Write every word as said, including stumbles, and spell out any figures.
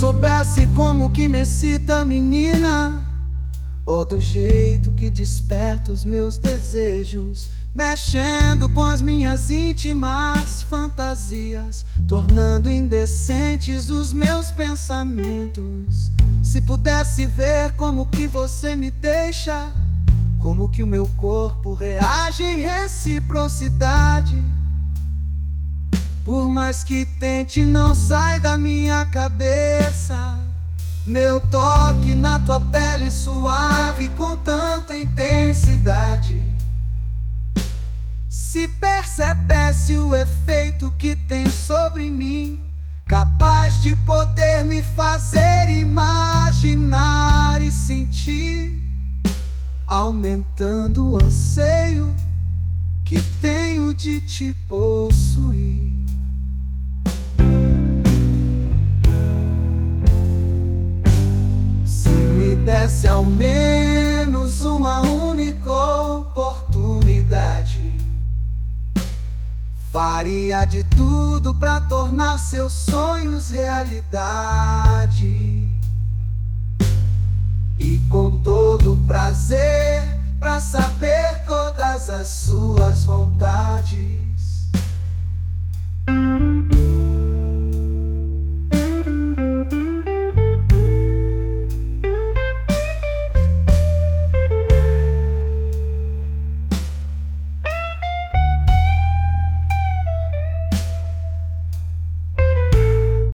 soubesse como que me excita, menina, ou do jeito que desperta os meus desejos, mexendo com as minhas íntimas fantasias, tornando indecentes os meus pensamentos. Se pudesse ver como que você me deixa, como que o meu corpo reage em reciprocidade. Por mais que tente, não sai da minha cabeça meu toque na tua pele suave com tanta intensidade. Se percebesse o efeito que tem sobre mim, capaz de poder me fazer imaginar e sentir, aumentando o anseio que tenho de te possuir. Se me desse ao menos uma única oportunidade, faria de tudo pra tornar seus sonhos realidade. E com todo prazer, pra saber todas as suas vontades.